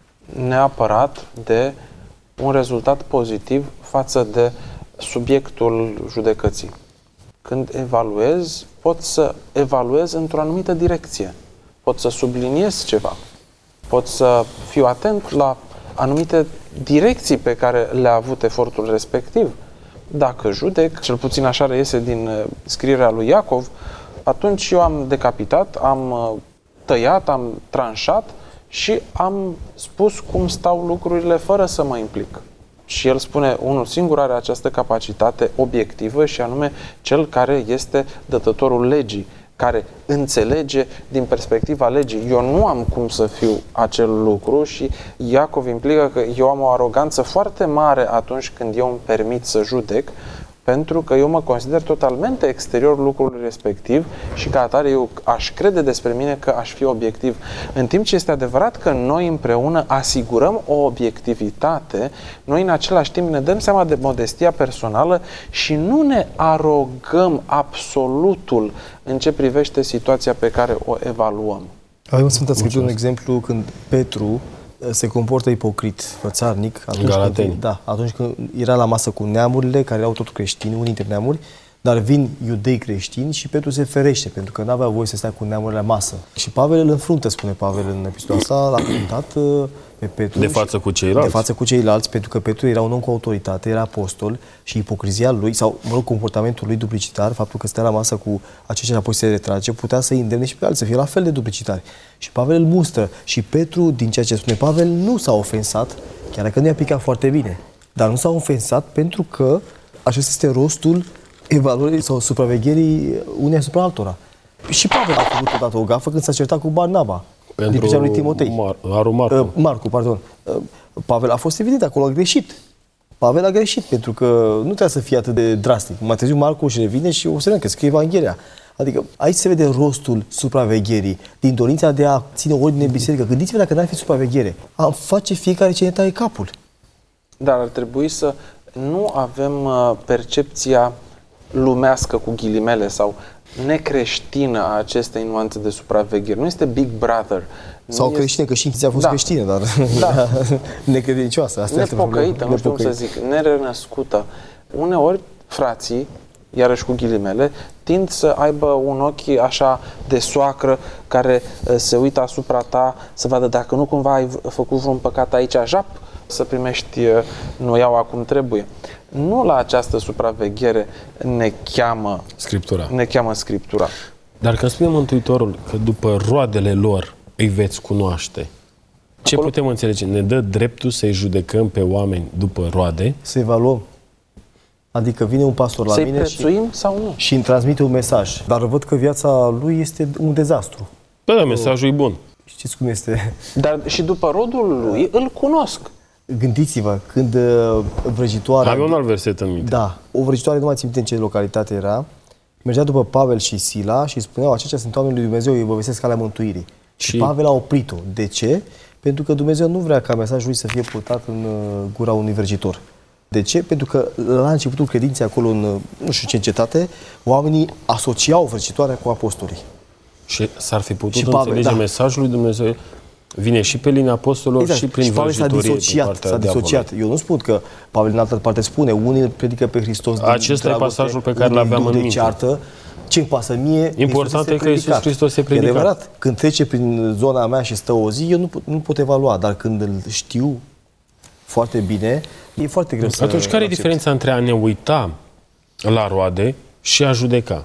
neapărat de un rezultat pozitiv față de subiectul judecății. Când evaluez, pot să evaluez într-o anumită direcție. Pot să subliniez ceva. Pot să fiu atent la anumite direcții pe care le-a avut efortul respectiv. Dacă judec, cel puțin așa reiese din scrierea lui Iacov, atunci eu am decapitat, am tăiat, am tranșat și am spus cum stau lucrurile fără să mă implic. Și el spune, unul singur are această capacitate obiectivă și anume cel care este dătătorul legii, care înțelege din perspectiva legii. Eu nu am cum să fiu acel lucru și Iacov implică că eu am o aroganță foarte mare atunci când eu îmi permit să judec, pentru că eu mă consider totalmente exterior lucrului respectiv și ca atare eu aș crede despre mine că aș fi obiectiv. În timp ce este adevărat că noi împreună asigurăm o obiectivitate, noi în același timp ne dăm seama de modestia personală și nu ne arogăm absolutul în ce privește situația pe care o evaluăm. Avem în Sfânta Scriptură un exemplu când Petru se comportă ipocrit, fățarnic, atunci când, da, atunci când era la masă cu neamurile, care erau tot creștini, unii dintre neamuri, dar vin iudei creștini și Petru se ferește, pentru că nu avea voie să stea cu neamurile la masă. Și Pavel îl înfruntă, spune Pavel în epistola asta, l-a confruntat pe Petru. De față cu ceilalți. De față cu ceilalți, pentru că Petru era un om cu autoritate, era apostol și ipocrizia lui, sau, mă rog, comportamentul lui duplicitar, faptul că stea la masă cu aceștia și apoi se retrage, putea să îi îndemne și pe alții, să fie la fel de duplicitari. Și Pavel îl mustră. Și Petru, din ceea ce spune Pavel, nu s-a ofensat, chiar dacă nu i-a picat foarte bine, dar nu s-a ofensat pentru că acesta este rostul evaluării sau supravegherii unei asupra altora. Și Pavel a făcut odată o gafă când s-a certat cu Barnaba. Din pricina lui Timotei. Mar- Aru Marcu. Uh, Marcu, pardon. Uh, Pavel a fost evident, acolo a greșit. Pavel a greșit, pentru că nu trebuie să fie atât de drastic. Mai târziu Marcu își revine și o să vedem că scrie Evanghelia. Adică aici se vede rostul supravegherii, din dorința de a ține ordine în biserică. Gândiți-vă dacă n-ar fi supraveghere. Am face fiecare ce ne taie capul. Dar ar trebui să nu avem uh, percepția lumească cu ghilimele sau necreștină a acestei nuanțe de supraveghere. Nu este Big Brother. Nu sau este... creștine, că și Închiția a fost da. creștină, dar da. necredincioasă. Asta nepocăită, nu știu cum să zic, nerenăscută. Uneori, frații, iarăși cu ghilimele, tind să aibă un ochi așa de soacră care se uită asupra ta să vadă dacă nu cumva ai făcut vreun păcat aici, jap, să primești noiaua cum trebuie. Nu la această supraveghere ne cheamă Scriptura. Ne cheamă Scriptura. Dar când spune Mântuitorul că după roadele lor îi veți cunoaște, ce Acolo... putem înțelege? Ne dă dreptul să-i judecăm pe oameni după roade? Să evaluăm. Adică vine un pastor la Să-i mine prețuim și, sau nu? și îmi transmite un mesaj, dar văd că viața lui este un dezastru. Da, da, mesajul e bun. Știți cum este? Dar și după rodul lui îl cunosc. Gândiți-vă, când uh, vrăjitoarea... Am un alt verset în minte. Da, o vrăjitoare, nu mai țin minte în ce localitate era, mergea după Pavel și Sila și spuneau, aceștia sunt oamenii lui Dumnezeu, ei vă vesesc calea mântuirii. Și, și Pavel a oprit-o. De ce? Pentru că Dumnezeu nu vrea ca mesajul lui să fie purtat în uh, gura unui vrăjitor. De ce? Pentru că la începutul credinței acolo în, nu știu ce în cetate, oamenii asociau vrăjitoarea cu apostolii. Și s-ar fi putut Și Pavel, înțelege da. mesajul lui Dumnezeu. Vine și pe linia apostolilor Exact. și prin și Pavel s-a vrăjitorie din disociat, partea s-a diavolului. disociat. Eu nu spun că Pavel în altă parte spune, unii îl predică pe Hristos din Acesta e dragoste, pasajul pe care unii l-aveam duc în de minte. ceartă. Ce-mi pasă mie, Important Hristos e că Iisus predicat. Hristos e E predicat. adevărat, când trece prin zona mea și stă o zi, eu nu, pot- nu pot evalua, dar când îl știu foarte bine, e foarte greu să Atunci, care e accept. diferența între a ne uita la roade și a judeca?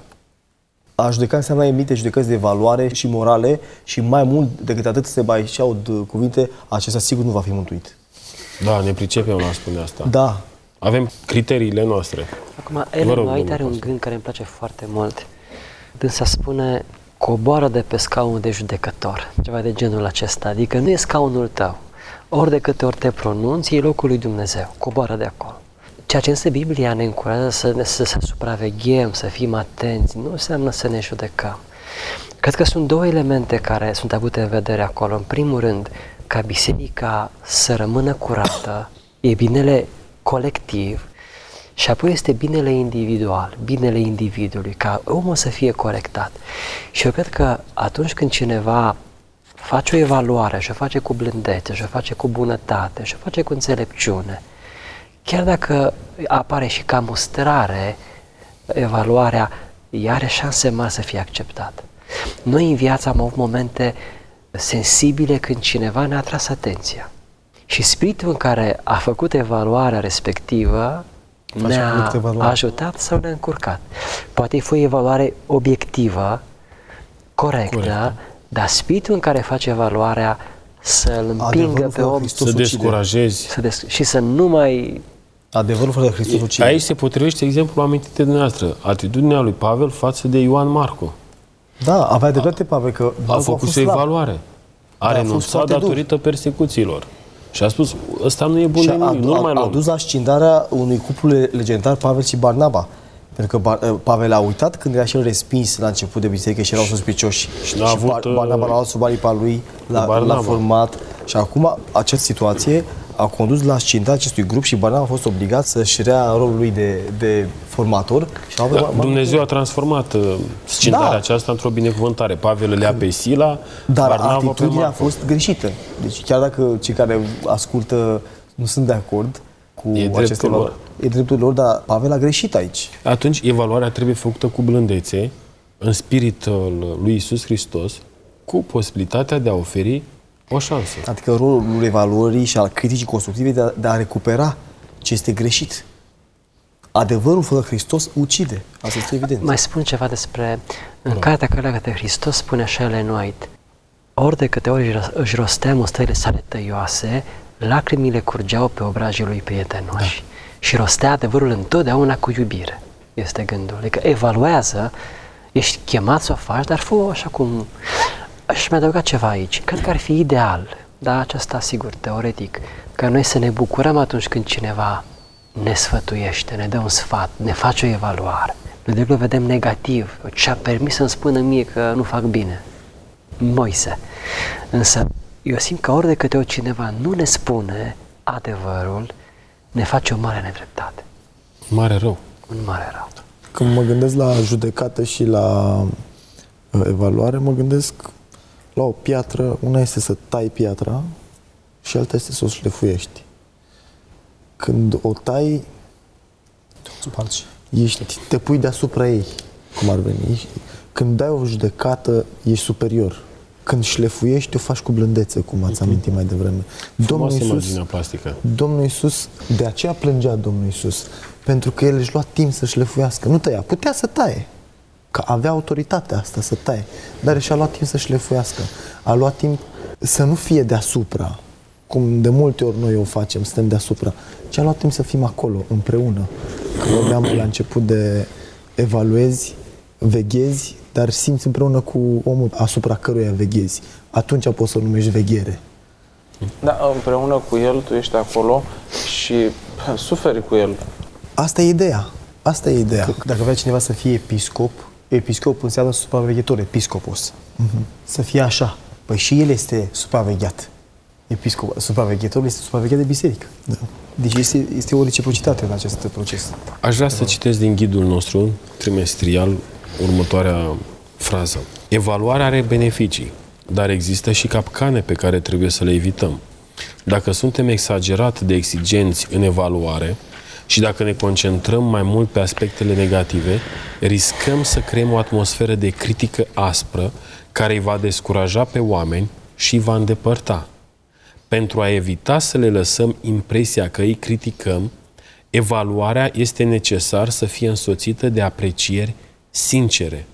A judeca înseamnă a emite judecăți de valoare și morale și mai mult decât atât se mai și aud cuvinte, acesta sigur nu va fi mântuit. Da, ne pricepem la a spune asta. Da, Avem criteriile noastre. Acum, Vă Ellen rog, White domnul are un pastor. gând care îmi place foarte mult. Dânsa spune, coboară de pe scaunul de judecător, ceva de genul acesta, adică nu e scaunul tău. Ori de câte ori te pronunți, e locul lui Dumnezeu, coboară de acolo. Ceea ce însă Biblia ne încurajează să, ne, să, să supraveghem, să fim atenți, nu înseamnă să ne judecăm. Cred că sunt două elemente care sunt avute în vedere acolo. În primul rând, ca biserica să rămână curată, e binele colectiv, și apoi este binele individual, binele individului, ca omul să fie corectat. Și eu cred că atunci când cineva face o evaluare și o face cu blândețe, și o face cu bunătate, și o face cu înțelepciune, chiar dacă apare și ca mustrare, evaluarea ea are șanse mari să fie acceptată. Noi în viață am avut momente sensibile când cineva ne-a tras atenția. Și spiritul în care a făcut evaluarea respectivă ne-a ajutat sau ne-a încurcat. Poate fi o evaluare obiectivă, corectă, Corect. Dar spiritul în care face evaluarea să-l împingă pe om, să descurajezi să des- și să nu mai... Adevărul fără Hristos ucide. Aici se potrivește exemplul amintit de dumneavoastră. Atitudinea lui Pavel față de Ioan Marcu. Da, avea dreptate Pavel că A făcut o evaluare. A Da, a renunțat fost foarte datorită persecuțiilor. Și a spus, ăsta nu e bun și de a, nimic, nu a, mai a luăm. dus la scindarea unui cuplu legendar, Pavel și Barnaba. Pentru că Bar- Pavel a uitat când era și el respins la început de biserică și erau suspicioși. Și n-a avut, Bar- Barnaba l-a luat sub aripa lui, l-a, Barnaba. l-a format. Și acum această situație a condus la scindarea acestui grup și Barnaba a fost obligat să-și rea rolul lui de, de formator. Și a Da, Dumnezeu a transformat uh, scindarea Da. aceasta într-o binecuvântare. Pavel îl ia pe Sila, Dar Barnaba pe atitudinea a Marcu. fost greșită. Deci chiar dacă cei care ascultă nu sunt de acord cu E dreptul aceste lor. valori, e dreptul lor, dar Pavel a greșit aici. Atunci, evaluarea trebuie făcută cu blândețe, în spiritul lui Iisus Hristos, cu posibilitatea de a oferi o șansă. Adică rolul evaluării și al criticii constructive de a, de a recupera ce este greșit. Adevărul fără Hristos ucide. Asta este evident. Mai spun ceva despre... În cartea Călea către Hristos spune așa Ellen White: ori de câte ori își rostea mustările sale tăioase, lacrimile curgeau pe obrajii lui prietenoși. Da. Și rostea adevărul întotdeauna cu iubire. Este gândul. Adică evaluează, ești chemat să o faci, dar fă așa cum... Aș mai adăuga ceva aici. Cred că ar fi ideal, dar aceasta sigur, teoretic, ca noi să ne bucurăm atunci când cineva ne sfătuiește, ne dă un sfat, ne face o evaluare. Noi de exemplu vedem negativ, ce-a permis să-mi spună mie că nu fac bine. Moise. Însă eu simt că ori de câte ori cineva nu ne spune adevărul, ne face o mare nedreptate. Mare rău. Un mare rău. Când mă gândesc la judecată și la uh, evaluare, mă gândesc la o piatră. Una este să tai piatra și alta este să o șlefuiești. Când o tai, Spargi. ești, te pui deasupra ei, cum ar veni. Ești- Când dai o judecată, ești superior. Când șlefuiești, o faci cu blândețe, cum ați amintit mai devreme. Domnul Frumoasă Iisus, imaginea plastică. Domnul Iisus, de aceea plângea Domnul Iisus, pentru că El își lua timp să șlefuiască. Nu tăia, putea să taie. că avea autoritatea asta să taie, dar și-a luat timp să șlefuiască. A luat timp să nu fie deasupra, cum de multe ori noi o facem, suntem deasupra, ci a luat timp să fim acolo, împreună. Că vorbeam la început de evaluezi, veghezi, dar simți împreună cu omul asupra căruia veghezi. Atunci poți să o numești veghere. Da, împreună cu el, tu ești acolo și suferi cu el. Asta e ideea. Asta e ideea. Dacă vrea cineva să fie episcop, episcop înseamnă supraveghetor, episcopos. Uh-huh. Să fie așa. Păi și el este supravegheat. Episcop, supraveghetorul este supravegheat de biserică. Da. Deci este, este o reciprocitate în acest proces. Aș vrea să citesc din ghidul nostru trimestrial următoarea frază. Evaluarea are beneficii, dar există și capcane pe care trebuie să le evităm. Dacă suntem exagerat de exigenți în evaluare și dacă ne concentrăm mai mult pe aspectele negative, riscăm să creăm o atmosferă de critică aspră care îi va descuraja pe oameni și îi va îndepărta. Pentru a evita să le lăsăm impresia că îi criticăm, evaluarea este necesar să fie însoțită de aprecieri sincere.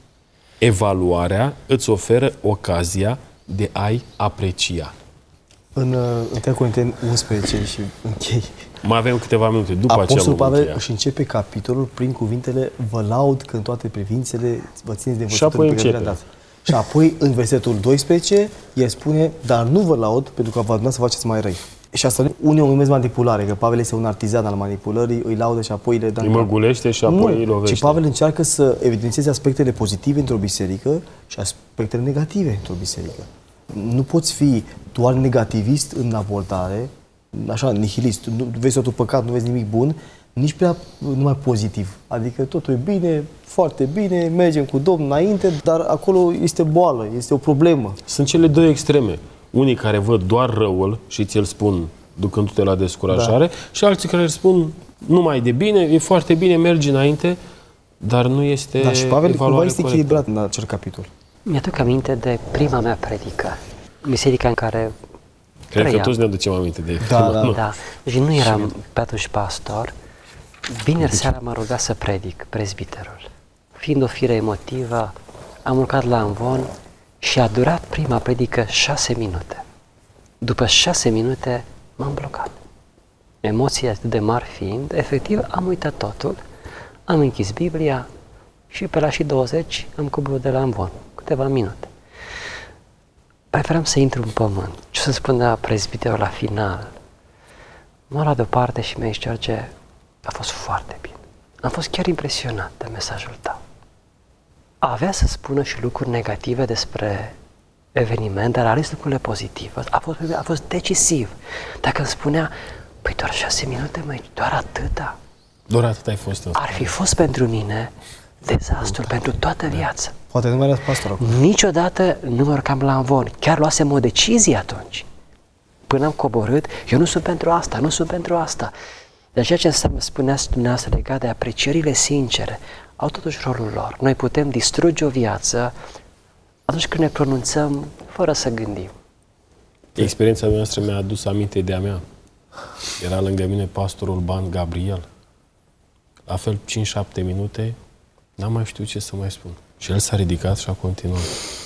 Evaluarea îți oferă ocazia de a-i aprecia. În întâi Corinteni unsprezece și închei. Mai avem câteva minute. După aceea Apostolul vom Pavel încheia. își începe capitolul prin cuvintele vă laud că în toate privințele vă țineți de Și apoi învățătura pe care începe. le-a dat. Și apoi în versetul doisprezece el spune, dar nu vă laud pentru că vă adunat să faceți mai răi. Și asta unii o numesc manipulare, că Pavel este un artizan al manipulării, îi laudă și apoi le dă. Îi măgulește și apoi nu, îi lovește. ci Pavel încearcă să evidențieze aspectele pozitive într-o biserică și aspectele negative într-o biserică. Nu poți fi doar negativist în abordare, așa, nihilist, nu vezi totul păcat, nu vezi nimic bun, nici prea numai pozitiv. Adică totul e bine, foarte bine, mergem cu Domnul înainte, dar acolo este boală, este o problemă. Sunt cele două extreme. Unii care văd doar răul și ți-l spun ducându-te la descurajare, da. Și alții care îți spun numai de bine, e foarte bine, mergi înainte, dar nu este Da, și Pavel cumva este corectă. echilibrat în acel capitol. Mi-aduc aminte de prima mea predică, biserica în care Cred că trăiam. toți ne aducem aminte de Da, prima. da. Nu. Da, deci nu eram pe atunci pastor. Vineri seara m-a rugat să predic prezbiterul. Fiind o fire emotivă, am urcat la amvon și a durat prima predică șase minute. După șase minute m-am blocat. Emoții atât de mari fiind, efectiv am uitat totul, am închis Biblia și pe la și douăzeci am coborât de la amvon, câteva minute. Preferam să intru în pământ. Ce să spunea prezbiterul la final? M-a luat deoparte și mi-a zis, George, a fost foarte bine. Am fost chiar impresionat de mesajul tău. Avea să spună și lucruri negative despre eveniment, dar a ales lucrurile pozitive. A fost, a fost decisiv. Dacă îmi spunea, păi doar șase minute, măi, doar atâta, Doar atât ai fost în ar fi fost pentru mine dezastru pentru toată viața. Poate nu mai erați pastor acum. Niciodată nu mă urcam la amvon. Chiar luasem o decizie atunci. Până am coborât, eu nu sunt pentru asta, nu sunt pentru asta. Dar ceea ce înseamnă, spuneați dumneavoastră, legat de aprecierile sincere, au totuși rolul lor. Noi putem distruge o viață atunci când ne pronunțăm fără să gândim. Experiența noastră mi-a adus aminte de a mea. Era lângă mine pastorul Ban Gabriel. La fel, cinci șapte minute, n-am mai știut ce să mai spun. Și el s-a ridicat și a continuat.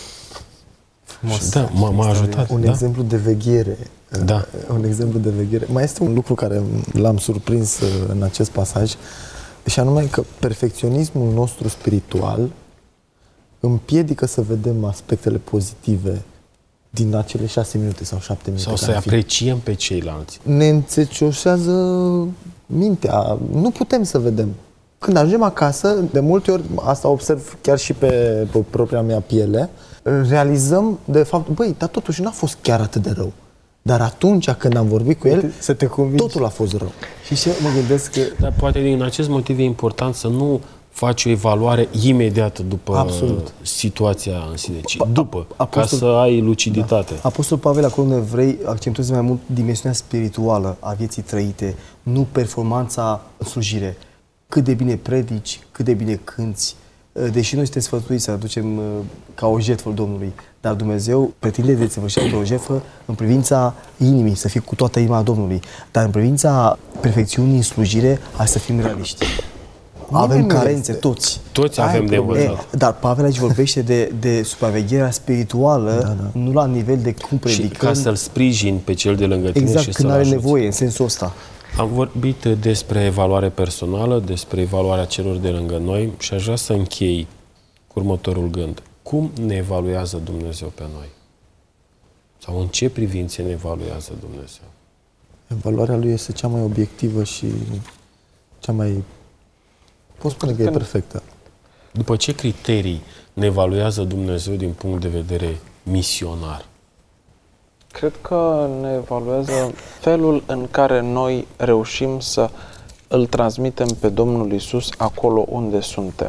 Și da, m-a, m-a ajutat. Un da? exemplu de veghere. Da. Un exemplu de veghere. Mai este un lucru care l-am surprins în acest pasaj, și anume că perfecționismul nostru spiritual împiedică să vedem aspectele pozitive din acele șase minute sau șapte minute. Sau care să-i ar fi. apreciem pe ceilalți. Ne înțețoșează mintea. Nu putem să vedem. Când ajungem acasă, de multe ori, asta observ chiar și pe, pe propria mea piele, realizăm de fapt, băi, dar totuși n-a fost chiar atât de rău. Dar atunci când am vorbit cu el, Să te convingi. totul a fost rău. Și ce mă gândesc că Dar poate din acest motiv e important să nu faci o evaluare imediat după Absolut. situația în sine, ci după, ca Apostol- să ai luciditate. Apostol Pavel acolo în Evrei accentuează mai mult dimensiunea spirituală a vieții trăite, nu performanța în slujire. Cât de bine predici, cât de bine cânți, deși noi suntem sfătuiți să aducem ca o jertfă Domnului, dar Dumnezeu pretinde de desăvârșească o jertfă în privința inimii, să fie cu toată inima a Domnului, dar în privința perfecțiunii în slujire, hai să fim realiști. avem Nimeni nu carențe, este. toți. Toți Aia avem e de problema. învățat. E, dar Pavel aici vorbește de, de supravegherea spirituală, Da, da. nu la nivel de cum Și predicăm. ca să-l sprijin pe cel de lângă tine Exact, și când să-l are ajuți. nevoie, în sensul ăsta. Am vorbit despre evaluare personală, despre evaluarea celor de lângă noi și aș vrea să închei cu următorul gând. Cum ne evaluează Dumnezeu pe noi? Sau în ce privințe ne evaluează Dumnezeu? Evaluarea lui este cea mai obiectivă și cea mai... Pot spune că e perfectă. După ce criterii ne evaluează Dumnezeu din punct de vedere misionar? Cred că ne evaluează felul în care noi reușim să îl transmitem pe Domnul Iisus acolo unde suntem.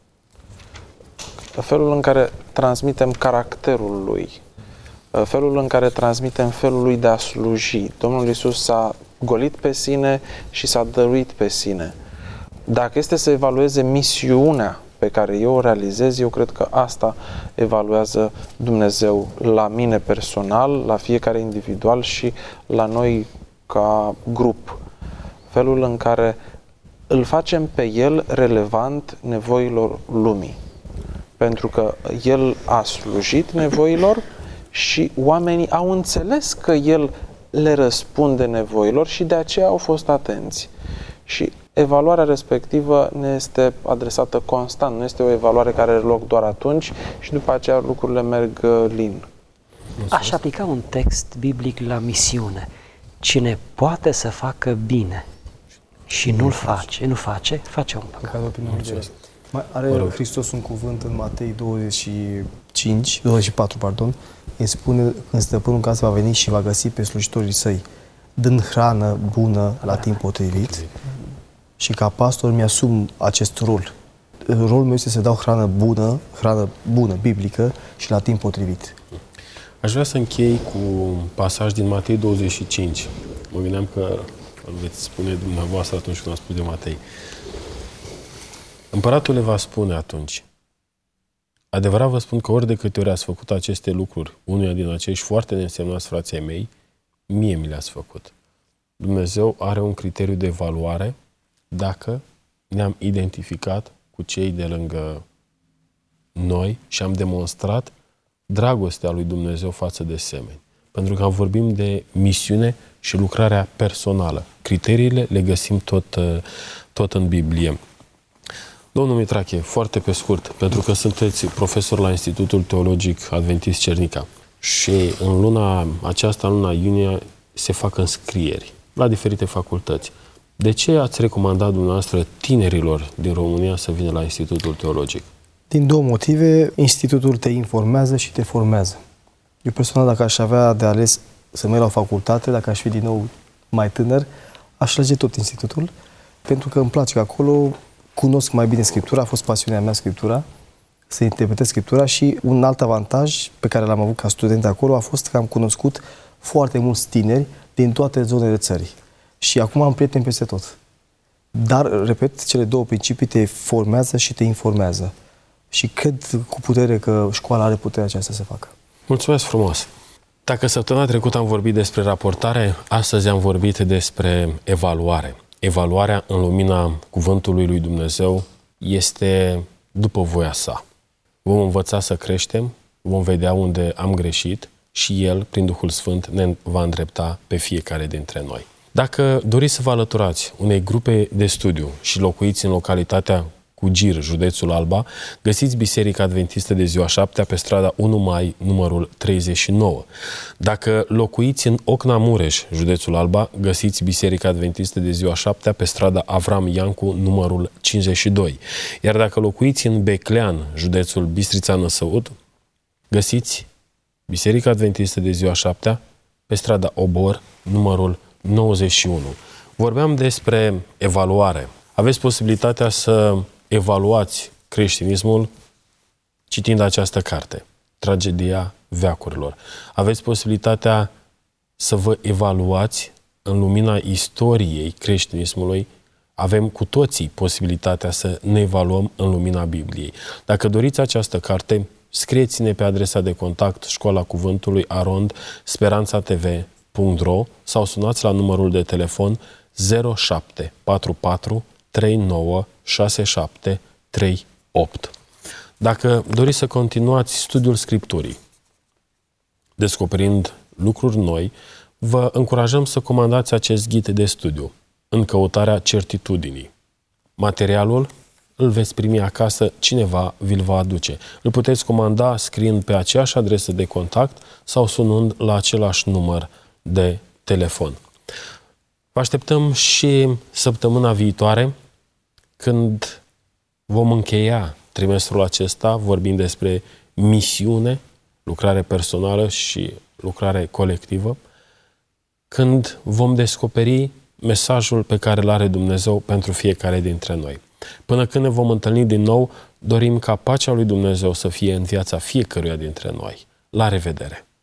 Felul în care transmitem caracterul Lui, felul în care transmitem felul Lui de a sluji. Domnul Iisus s-a golit pe sine și s-a dăruit pe sine. Dacă este să evalueze misiunea pe care eu o realizez, eu cred că asta evaluează Dumnezeu la mine personal, la fiecare individual și la noi ca grup. Felul în care îl facem pe El relevant nevoilor lumii. Pentru că El a slujit nevoilor și oamenii au înțeles că El le răspunde nevoilor și de aceea au fost atenți. Și evaluarea respectivă ne este adresată constant, nu este o evaluare care are loc doar atunci și după aceea lucrurile merg lin. Aș aplica un text biblic la misiune. Cine poate să facă bine și nu-l face, nu face, face un păcat. Păcatul prin urgere. Mai are Hristos un cuvânt în Matei douăzeci și cinci, douăzeci și patru, pardon, îi spune când stăpânul casei va veni și va găsi pe slujitorii săi, dând hrană bună la timp potrivit. Și ca pastor mi-asum acest rol. Rolul meu este să dau hrană bună, hrană bună, biblică și la timp potrivit. Aș vrea să închei cu un pasaj din Matei douăzeci și cinci. Mă gândeam că îl veți spune dumneavoastră atunci când am spus de Matei. Împăratul le va spune atunci: adevărat vă spun că ori de câte ori ați făcut aceste lucruri unuia din acești foarte neînsemnați frații ai mei, mie mi le-ați făcut. Dumnezeu are un criteriu de evaluare dacă ne-am identificat cu cei de lângă noi și am demonstrat dragostea lui Dumnezeu față de semeni. Pentru că am vorbim de misiune și lucrarea personală. Criteriile le găsim tot, tot în Biblie. Domnul Mitrache, foarte pe scurt, pentru că sunteți profesor la Institutul Teologic Adventist Cernica și în luna aceasta, în luna iunie, se fac înscrieri la diferite facultăți. De ce ați recomandat dumneavoastră tinerilor din România să vină la Institutul Teologic? Din două motive, Institutul te informează și te formează. Eu personal, dacă aș avea de ales să merg la o facultate, dacă aș fi din nou mai tânăr, aș alege tot Institutul, pentru că îmi place că acolo cunosc mai bine Scriptura, a fost pasiunea mea Scriptura, să interpretez Scriptura și un alt avantaj pe care l-am avut ca student acolo a fost că am cunoscut foarte mulți tineri din toate zonele țării. Și acum am prieteni peste tot. Dar, repet, cele două principii te formează și te informează. Și cred cu putere că școala are puterea aceasta să facă. Mulțumesc frumos! Dacă săptămâna trecută am vorbit despre raportare, astăzi am vorbit despre evaluare. Evaluarea în lumina cuvântului lui Dumnezeu este după voia sa. Vom învăța să creștem, vom vedea unde am greșit și El, prin Duhul Sfânt, ne va îndrepta pe fiecare dintre noi. Dacă doriți să vă alăturați unei grupe de studiu și locuiți în localitatea Cugir, județul Alba, găsiți Biserica Adventistă de Ziua Șaptea pe strada unu mai, numărul treizeci și nouă. Dacă locuiți în Ocna Mureș, județul Alba, găsiți Biserica Adventistă de Ziua Șaptea pe strada Avram Iancu, numărul cincizeci și doi. Iar dacă locuiți în Beclean, județul Bistrița-Năsăud, găsiți Biserica Adventistă de Ziua Șaptea pe strada Obor, numărul nouăzeci și unu. Vorbeam despre evaluare. Aveți posibilitatea să evaluați creștinismul citind această carte, Tragedia veacurilor. Aveți posibilitatea să vă evaluați în lumina istoriei creștinismului. Avem cu toții posibilitatea să ne evaluăm în lumina Bibliei. Dacă doriți această carte, scrieți-ne pe adresa de contact Școala Cuvântului arond speranța t v punct r o sau sunați la numărul de telefon zero șapte patru patru trei nouă șase șapte trei opt. Dacă doriți să continuați studiul Scripturii, descoperind lucruri noi, vă încurajăm să comandați acest ghid de studiu, În căutarea certitudinii. Materialul îl veți primi acasă, cineva vi-l va aduce. Îl puteți comanda scriind pe aceeași adresă de contact sau sunând la același număr de telefon. Vă așteptăm și săptămâna viitoare, când vom încheia trimestrul acesta vorbind despre misiune, lucrare personală și lucrare colectivă, când vom descoperi mesajul pe care îl are Dumnezeu pentru fiecare dintre noi. Până când ne vom întâlni din nou, dorim ca pacea lui Dumnezeu să fie în viața fiecăruia dintre noi. La revedere!